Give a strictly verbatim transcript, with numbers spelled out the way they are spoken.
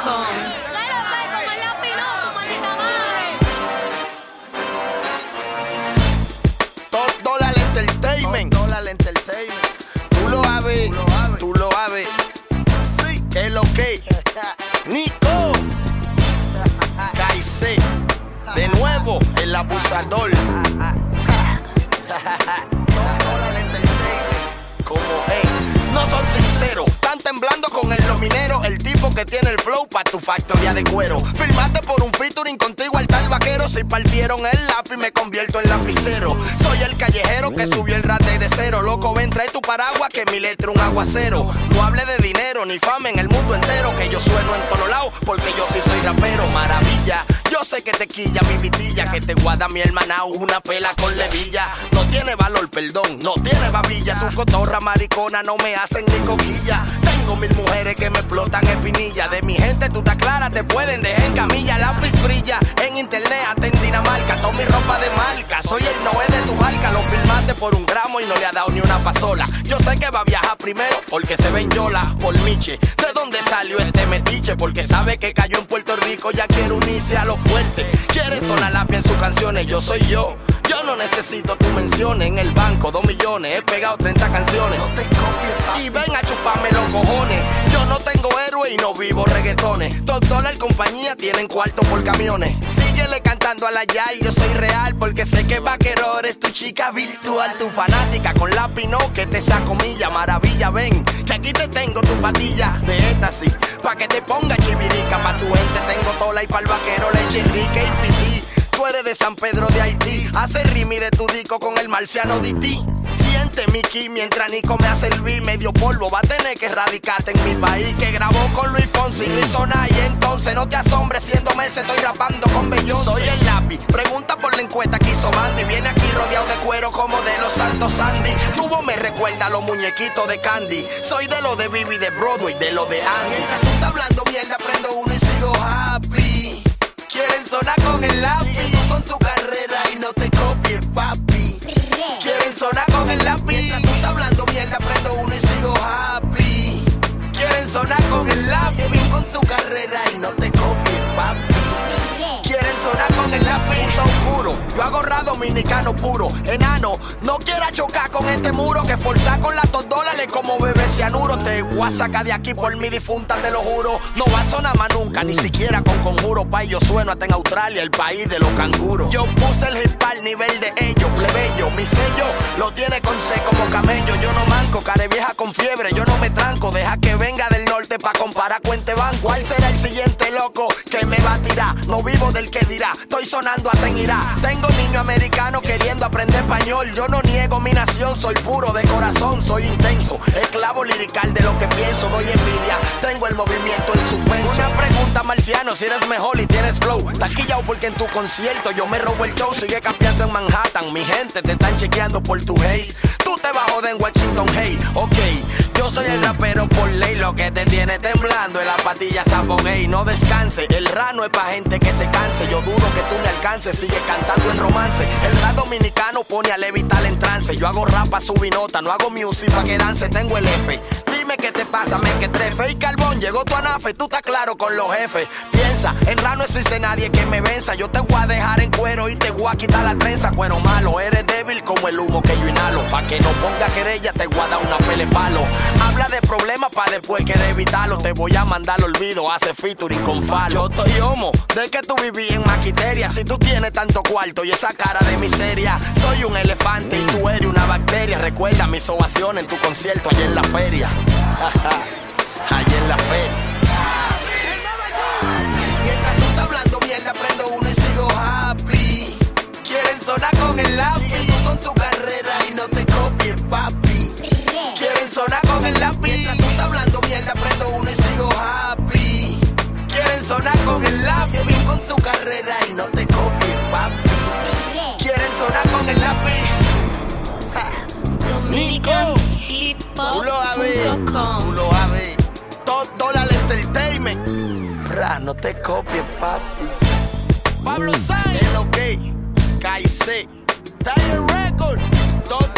com. Top Dólar Entertainment. Top Dólar Entertainment. Tú lo sabes, tú lo sabes. Sí, que es lo que. Nico. Kaise. De nuevo, el abusador. Top Dólar Entertainment. Como es. No son sinceros. Están temblando con el lominero. El tipo que tiene el flow pa' tu factoría de cuero. Firmaste por un featuring contigo al tal vaquero. Si partieron el lápiz me convierto en lapicero. Soy el callejero que subió el rate de cero. Loco, ven, trae tu paraguas que mi letra un aguacero. No hable de dinero ni fama en el mundo entero. Que yo sueno en todos lados porque yo sí soy rapero. Maravilla, yo sé que te quilla mi vitilla. Que te guarda mi hermanao una pela con levilla. No tiene valor, perdón, no tiene babilla. Tu cotorra maricona no me hacen ni coquilla. Tengo mil mujeres que me explotan espinilla. De mi gente tú estás clara, te pueden dejar en camilla. Lápiz brilla, en internet hasta en Dinamarca. Toda mi ropa de marca, soy el Noé de tu barca. Lo filmaste por un gramo y no le ha dado ni una pasola. Yo sé que va a viajar primero porque se ven yola por Miche. ¿De dónde salió este metiche? Porque sabe que cayó en Puerto Rico, ya quiere unirse a los fuertes. Quiere sonar lápiz en sus canciones, yo soy yo. Yo no necesito tu menciones. En el banco, dos millones, he pegado treinta canciones. No te copies, y ven a chuparme los cojones. Yo no tengo héroe y no vivo reggaetones. Top Dólar compañía tienen cuarto por camiones. Síguele cantando a la Yal, yo soy real. Porque sé que vaquero eres tu chica virtual. Tu fanática con lápiz no, que te saco milla. Maravilla, ven, que aquí te tengo tu patilla de éxtasis, pa' que te ponga chivirica. Pa' tu gente tengo tola y pa'l vaquero leche rica y pití. Tú eres de San Pedro de Haití. Hace rimi de tu disco con el marciano de ti. Siente mi ki mientras Nico me hace el beat. Medio polvo, va a tener que radicarte en mi país. Que grabó con Luis Fonsi, Luis Zona. Y entonces no te asombres, siendo meses estoy rapando con Beyoncé. Soy el lápiz, pregunta por la encuesta que hizo Mandy. Viene aquí rodeado de cuero como de los Santos Sandy. Tu voz me recuerda a los muñequitos de Candy. Soy de lo de Bibi, de Broadway, de lo de Andy. Mientras tú estás hablando mierda, prendo uno y sigo happy. Quieren sonar con el lápiz. Sigue con tu carrera y no te copies, papi. Quieren sonar con el lápiz. Mientras tú estás hablando mierda, prendo uno y sigo happy. Quieren sonar con el lápiz. Sigue con tu carrera y no te copies, papi. Quieren sonar con el lápiz. Oscuro, yo hago rap dominicano puro. Enano, no quiera chocar con este muro. Que forzar con las dos dólares como bebé cianuro. Te voy a sacar de aquí por mi difunta, te lo juro. No va a sonar más nunca, ni siquiera con conjuro. Pa' yo sueno hasta en Australia, el país de los canguros. Yo puse el hip al nivel de ellos, plebeyo. Mi sello lo tiene con C como camello. Yo no manco, care vieja con fiebre. Yo no me tranco, deja que venga del norte pa' comparar cuente banco. ¿Cuál será el siguiente loco que me va a tirar? No vivo del que dirá, estoy sonando hasta en Irak. Tengo niño americano queriendo aprender español. Yo no niego mi nación, soy puro de corazón, soy intenso, esclavo lirical de lo que pienso. Doy envidia, tengo el movimiento en suspenso. Una pregunta, marciano, si eres mejor y tienes flow. Taquillao porque en tu concierto yo me robo el show. Sigue campeando en Manhattan, mi gente te están chequeando por tu haze. Tú te vas a joder en Washington, hey, ok. Yo soy el rapero por ley, lo que te tiene temblando en la patilla sapo gay. No descanse, el rap no es pa' gente que se canse. Yo dudo que tú me alcances, sigue cantando en romance. El rap dominicano pone a Levital en trance. Yo hago rap pa' subir nota, no hago music pa' que dance. Tengo el F, dime qué te pasa, me que trefe. Y carbón, llegó tu anafe, tú estás claro con los jefes. Piensa, en rap no existe nadie que me venza. Yo te voy a dejar en cuero y te voy a quitar la trenza. Cuero malo, eres débil como el humo que yo inhalo. Pa' que no ponga querella, te voy a dar una pele palo. Habla de problemas pa' después querer evitarlo. Te voy a mandar al olvido, hace featuring con Falo. Yo estoy homo, de que tú viví en maquiteria. Si tú tienes tanto cuarto y esa cara de miseria. Soy un elefante y tú eres una bacteria. Recuerda mis ovaciones en tu concierto allá en la feria. Allá en la feria. Mientras tú estás hablando mierda, prendo uno y sigo happy. Quieren sonar con el lápiz. Sigue tú con tu carrera y no te copies, papi. Quieren sonar con el lápiz. Mientras tú estás hablando mierda, prendo uno y sigo happy. Quieren sonar con el lápiz. Sigue con tu carrera y no te copies, papi. Quieren sonar con el lápiz. Nico, tú lo sabes, tú lo sabes. Top Dólar Entertainment. Ra, no te copies, papi. Pablo Sáenz, el ok, Kaise, Tiger Record, Top